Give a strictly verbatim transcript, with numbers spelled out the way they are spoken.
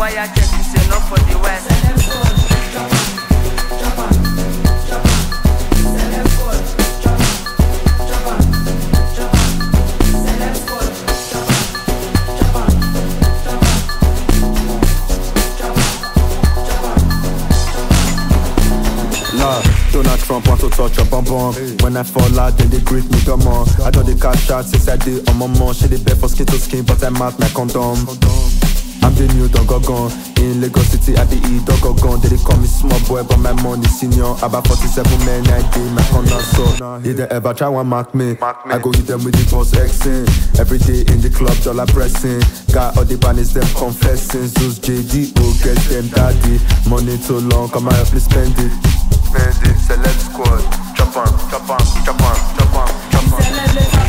wire check is enough for the west. Donald Trump want to touch your bum bum. When I fall out, then they greet me, come on. I don't the cash out since I did on my mom. She the bed for skin to skin, but I'm out my condom. I'm the new dog gone. In Lagos City, I be E dog gone. They call me small boy, but my money senior. About forty-seven men, I did my corner. So if they ever try one mark me, I go hit them with the boss Xing. Every day in the club, dollar pressing. Got all the banners, them confessing. Zeus J D O, get them daddy. Money too long, come on, help me spend it. Spend it, select squad. Chop on, chop on, chop on, chop on, chop on.